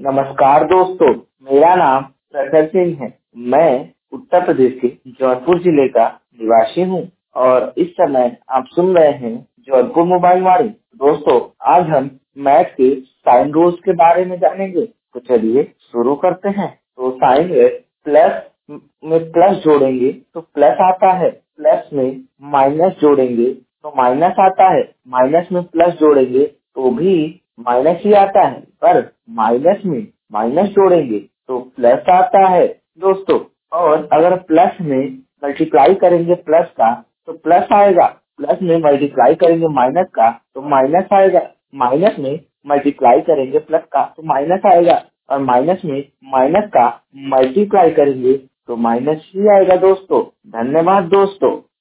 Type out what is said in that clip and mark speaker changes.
Speaker 1: नमस्कार दोस्तों, मेरा नाम प्रखर सिंह है। मैं उत्तर प्रदेश के जौनपुर जिले का निवासी हूँ और इस समय आप सुन रहे हैं जौनपुर मोबाइल वाणी। दोस्तों, आज हम मैथ के साइन रूल्स के बारे में जानेंगे। तो चलिए शुरू करते हैं। तो साइन में प्लस में प्लस जोड़ेंगे तो प्लस आता है, प्लस में माइनस जोड़ेंगे तो माइनस आता है, माइनस में प्लस जोड़ेंगे तो भी माइनस ही आता है, पर माइनस में माइनस जोड़ेंगे तो प्लस आता है दोस्तों। और अगर प्लस में मल्टीप्लाई करेंगे प्लस का तो प्लस आएगा, प्लस में मल्टीप्लाई करेंगे माइनस का तो माइनस आएगा, माइनस में मल्टीप्लाई करेंगे प्लस का तो माइनस आएगा, और माइनस में माइनस का मल्टीप्लाई करेंगे तो माइनस ही आएगा दोस्तों। धन्यवाद दोस्तों।